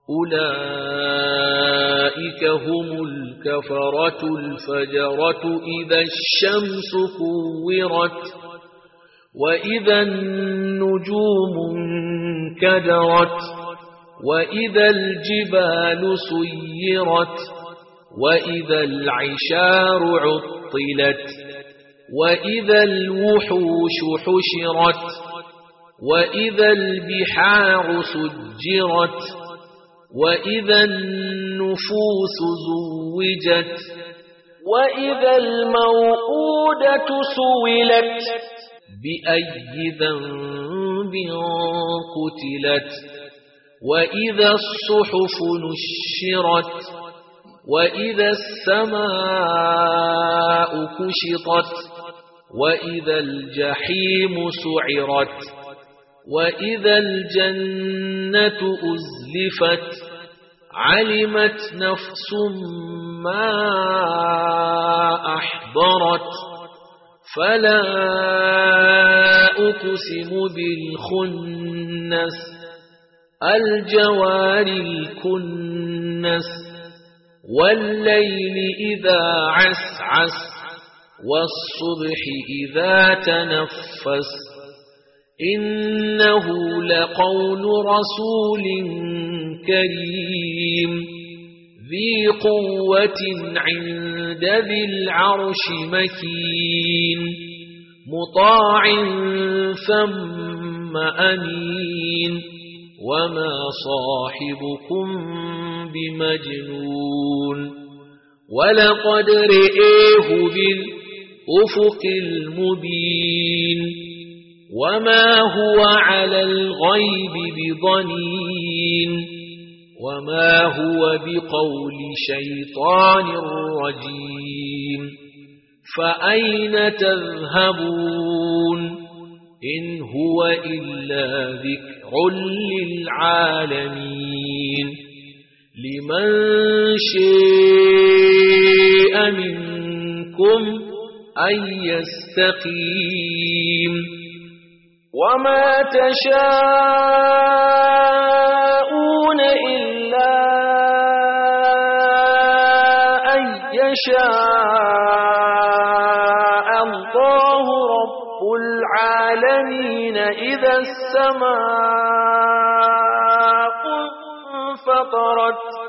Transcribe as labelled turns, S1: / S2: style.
S1: أولئك هم الكفرة الفجرة إذا الشمس كورت وإذا النجوم انكدرت وإذا الجبال سيرت وإذا العشار عطلت وإذا الوحوش حشرت وإذا البحار سجرت وإذا النفوس زوجت وإذا الموءودة سئلت بأي ذنب قتلت وإذا الصحف نشرت وإذا السماء كشطت وإذا الجحيم سعرت وإذا الجنة أزلفت علمت نفس ما أحضرت فلا أقسم بالخنس الجوار الكنس والليل إذا عسعس والصبح إذا تنفس إنه لقول رسول كريم ذي قوة عند ذي العرش مكين مطاع ثم أمين وما صاحبكم بمجنون ولقد رئيه بالأفق المبين وما هو على الغيب بضنين وما هو بقول شيطان رجيم فأين تذهبون إن هو إلا ذكر للعالمين لمن شاء منكم أن يستقيم وما تشاءون إلا أن يشاء الله رب العالمين إذا السماء انفطرت